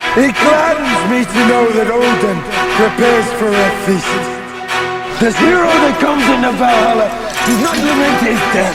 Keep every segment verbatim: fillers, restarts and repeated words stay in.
It gladdens me to know that Odin prepares for a feast. This hero that comes into Valhalla does not lament his death.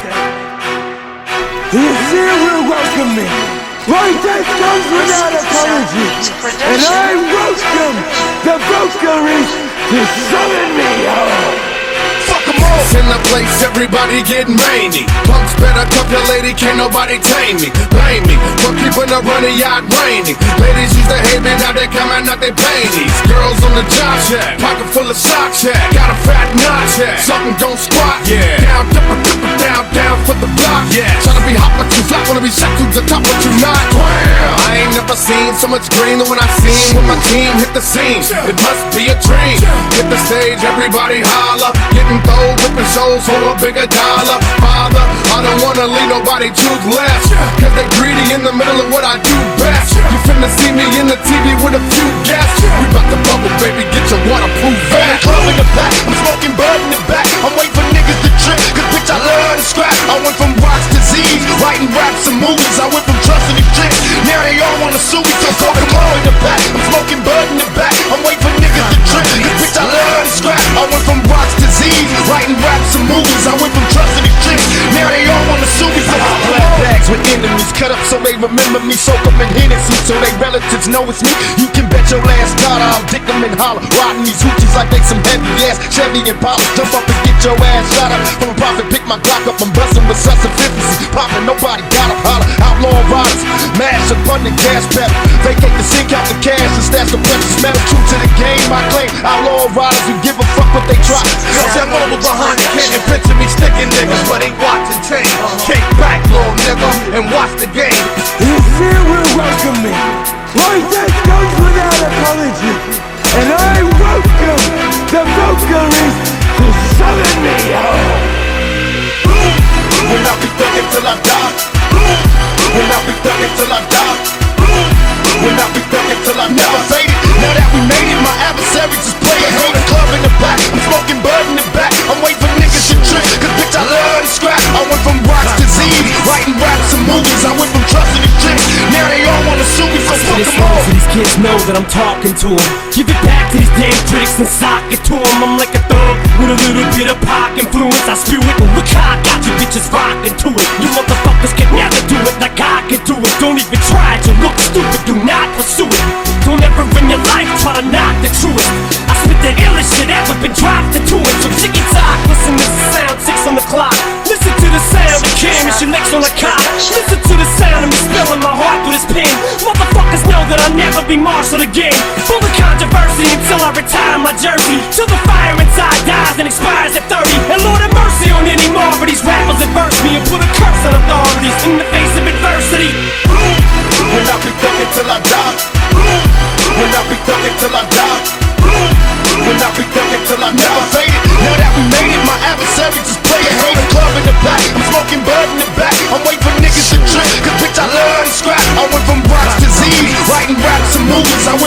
The Aesir will welcome me. My death comes without apology, and I welcome the Valkyries to summon me home. In the place, everybody getting rainy. Punks better cuff your lady, can't nobody tame me. Blame me for keeping a running yacht rainy. Ladies used to hate me, now they coming out they panties. Girls on the job shack, pocket full of socks, yeah. Got a fat notch, yeah. Something don't squat, yeah. Down, dipper, dipper, down, down for the block, yeah. Tryna be hot but you flat, wanna be shot to the top but you not. Wow. I ain't never seen so much green than when I seen when my team hit the scene. It must be a dream. Hit the stage, everybody holler, getting thrown, whipping shows for a bigger dollar. Father, I don't wanna leave nobody toothless, cause they greedy in the middle of what I do best. You finna see me in the T V with a few guests. We bout to bubble, baby, get your waterproof vest. Club in the back, I'm smoking bud in the back. I'm waiting for niggas to trip, cause bitch I love to scrap. I went from rocks to Z's, writing raps and movies. I went from trusting the tricks, now they all wanna sue me. So smoking bud in the back, I'm smoking bud in the back. I'm waiting for niggas to trip, cause bitch I love to scrap. I went from rocks to Z's, writing raps and movies. I went from trusting the tricks, now they all wanna sue me. So black bags with enemies, cut up so they remember me. Soak them in Hennessy so they relatives know it's me. You can bet your last dollar I'll dick them and holler, riding these hoochies like they some heavy ass Chevy and Impala. Jump up and get your ass shot up from a profit, pick my Glock up. I'm bustin' with such efficiency, poppin', nobody gotta holler. Outlaw riders, mash up on the gas pedal, vacate the sink out the cash and stash the precious metal. True to the game, I claim outlaw riders who give a fuck what they try. Cause I'm over behind the can't picture me sticking niggas, but ain't watching change. Kick back, little nigga, and watch the game. The Aesir will welcome me. My death comes without apology, and I welcome the Valkyries to summon me home. When I be thuggin' till I die. When I be thuggin' till I die. When I be thuggin' till I never fade it. Now that we made it, my adversary just play a hate. Club in the back, I'm smoking bud in the back. I'm waiting for niggas to trip, cause bitch I love to scrap. I went from rocks to Z's, writing raps and movies. I went from trusting the tricks, now they all wanna sue me. So fuck them all. So these kids know that I'm talking to them. Give it back to these damn critics and sock it to them. I'm like a thug with a little bit of pop influence. I spew it, look how I got you bitches rocking to it. You motherfuckers can never do it like I can do it. Don't even try to look stupid, do not pursue it. Don't ever in your life try to knock the truest. I spit the illest shit ever been dropped into it. So ticky tock, listen to the sound, six on the clock. Listen to the sound of Cameron, your legs on the cot. Listen to the sound of me spilling my heart with his pen. Motherfuckers know that I'll never be marshal again. Full of controversy until I retire my jersey, till the fire inside dies and expires at thirty. And Lord have mercy on any more of these rappers that verse me and put a curse on authorities in the face of adversity. When I be thuggin' till I die. When I be thuggin' till I die. When I be thuggin' till I never fade it. Now that we made it, my adversary just play a hate. Club in the back, I'm smoking bud in the back. I'm waiting for niggas to trip, cause bitch I love to scrap. I went from rocks to Z's, writing raps and movies. I